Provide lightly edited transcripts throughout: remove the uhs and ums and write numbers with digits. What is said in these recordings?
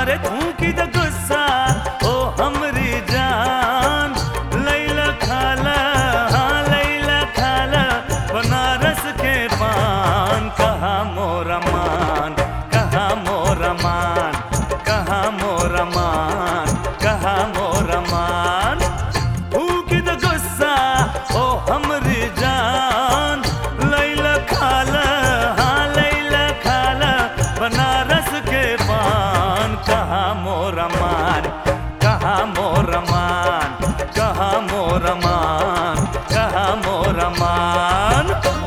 अरे थूकी द गुस्सा ओ हमरी जान, लैला खाला हाँ लैला खाला बनारस के पान। कहाँ मोरा मान, कहाँ मोरा मान, कहाँ मोरा मान, कहाँ मोरा मान। थूकी द गुस्सा ओ हमरी जान, लैला खाला हाँ लैला खाला बनारस के पान। कहाँ मोरा मान, कहाँ मोरा मान, कहाँ मोरा मान, कहाँ मोरा मान।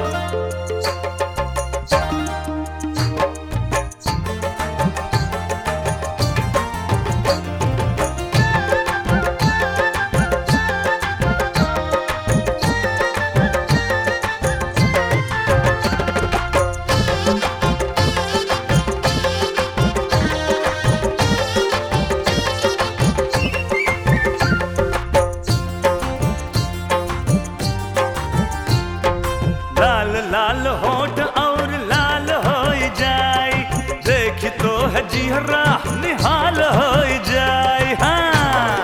लाल लाल होठ और लाल हो जाए, देखी तो है जिहरा निहाल हो जाए। हाँ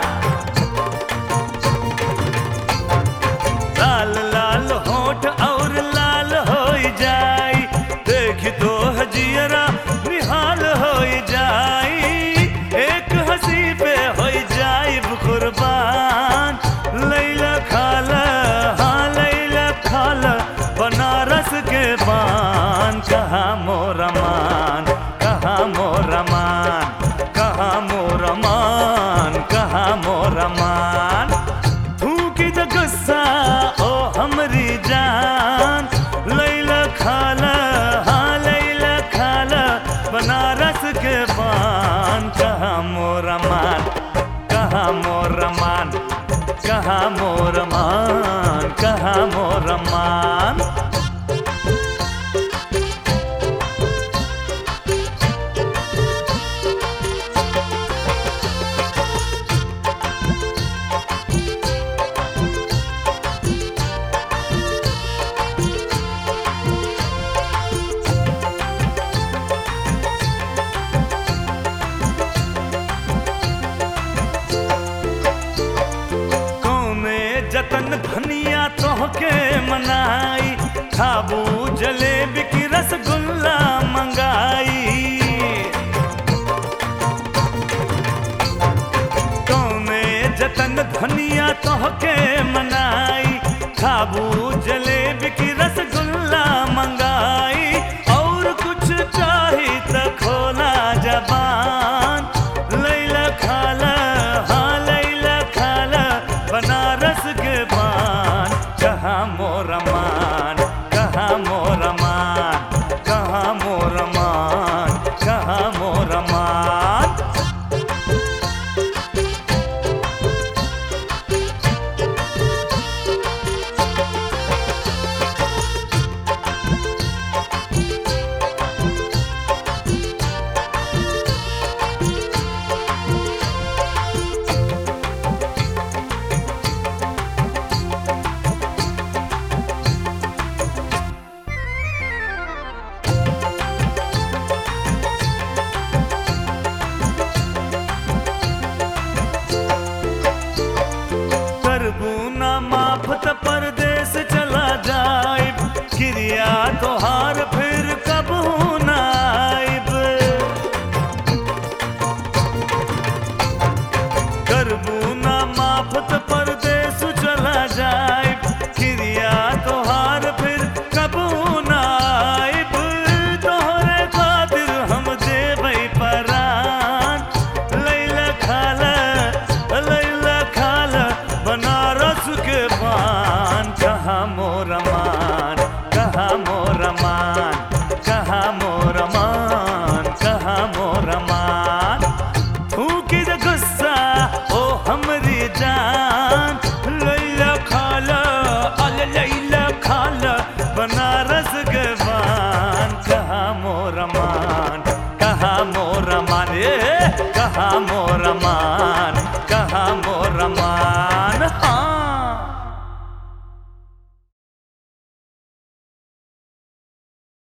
लाल लाल होठ और लाल हो जाए, देखी तो है जिहरा निहाल हो जाए। एक हंसी पे हो जाए कुर्बान, लैला खाला हाँ लैला खाला बनारस के पान। कहाँ मोरा मान, कहाँ मोरा मान, कहाँ मोरा मान, कहाँ मोरा मान। थूकी द गुस्सा ओ हमरी जान, लैला खाला हाँ लैला खाला बनारस के पान। कहाँ मोरा मान, कहाँ मोरा मान, कहाँ मोरा मान, कहाँ मोरा मान। जतन धनिया तोहके मनाई, खाबू जलेबी की रसगुल्ला मंगाई। कौने जतन धनिया तोहके मनाई, खाबू जलेबी की रसगुल्ला मंगाई। और कुछ चाही त खोला जबान, लैला खाला हाँ लैला खाला बनारस के पान। कहाँ मोरा मान, कहाँ मोरा मान, कहाँ मोरा मान, कहाँ मोरा मान। करबूना माफ त परदेस चला जाए, क्रिया तोहार फिर कबहू ना आइब। करबूना माफ त परदेस चला जाए, क्रिया तोहार फिर कबहू ना आइब। तोहरे खातिर हम देबै परान, लैला खाला लैला खाला बनारस के पान। कहाँ मोरा मान, कहाँ मोरा मान, कहाँ मोरा मान, कहाँ मोरा मान। थूकी द गुस्सा ओ हमरी जान, लैला खाला लैला खाला बनारस के पान। कहाँ मोरा मान, कहाँ मोरा मान, कहाँ मोरा मान, कहाँ मोरा मान।